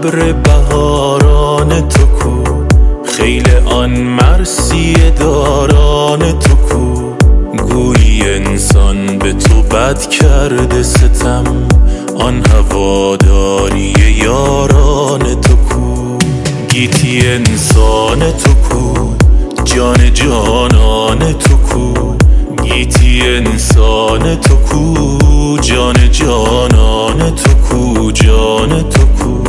ابر بهاران تو کو، خیل آن مرسی داران تو کو. گویی انسان به تو بد کرده ستم، آن هواداری یاران تو کو. گیتی انسان تو کو، جان جانان تو کو. گیتی انسان تو کو، جان جانان تو کو، جان تو کو.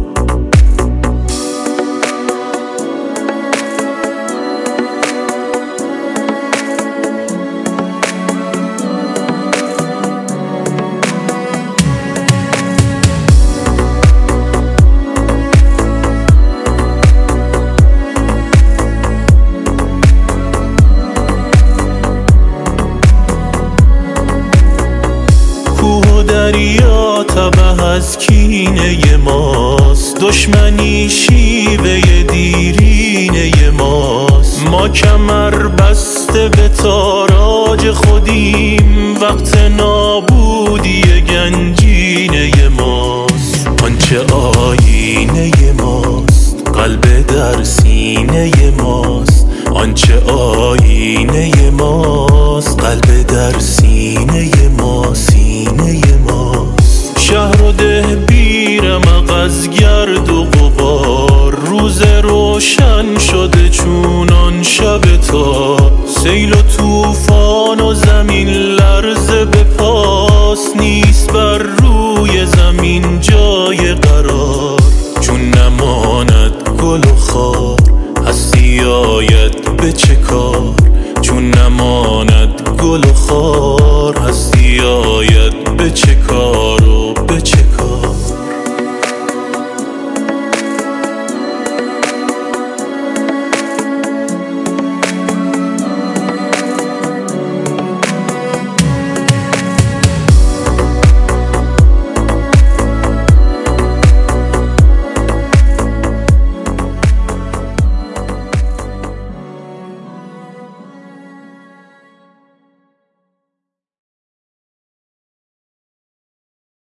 دریا تبه از کینه ماست، دشمنی شیوه دیرینه ماست. ما کمر بسته به تاراج خودیم، وقت نابودی گنجینه ماست. آنچه آینه ماست قلب در سینه ماست، آنچه آینه ماست قلب در سینه ما، سینه ماست. شهر و ده بیرمق از گرد و غبار، روز روشن شده چونان شب تار. سیل و طوفان و زمین لرزه به پاس، نیست بر روی زمین جای قرار. چون نماند گل و خار هستی آید به چه کار. چون نماند گل و خار هستی آید به چه کار.